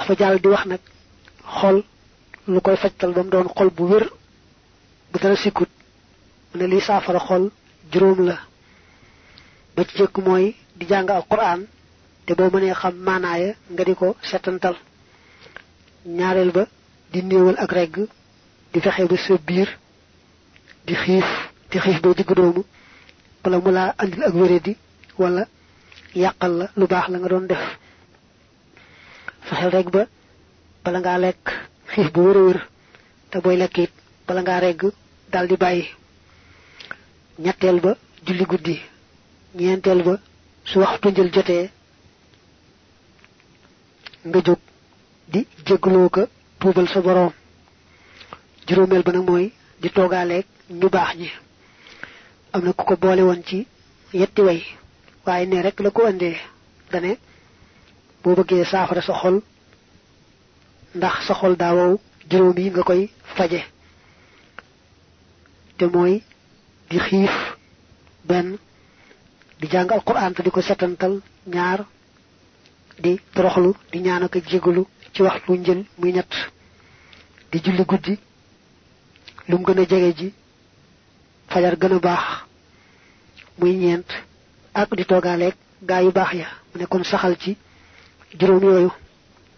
dafa jall di wax nak xol lu koy fajtal bam doon xol bu wër bu dara sikut ne li safara xol juroom la ba ci jëk moy di jàng alquran te bo mëne xam manaya nga diko setantal ñaarel ba di neewal ak regg di fexé ba sa biir di xif ba digg doomu wala mu la andil ak wéredi wala yaqal la lu bax la nga doon def fexel rek ba bala nga lek xif bu wër te boy lekit bala nga regg dal di bayyi ñettel ba julli guddi ñentel ba su waxtu jël joté nga jog di jéglo ko tuubal sa borom juromel ba nak moy di togalek ñu bax ñi amna ku ko boole won ci yetti way waye ne rek la ko andé dané bo bëggé safara sa xol ndax sa xol da waw juroom yi nga koy faje te moy di xif ben di jang alquran te diko setantal ñaar di toroxlu di ñaan ak jégulu ci waxtu ñël muy ñett di julli guddi lum gëna jégé ji fajar gëna baax muy ñent ak di togalek gaay yu baax ya mu ne kon saxal ci juroom yoyu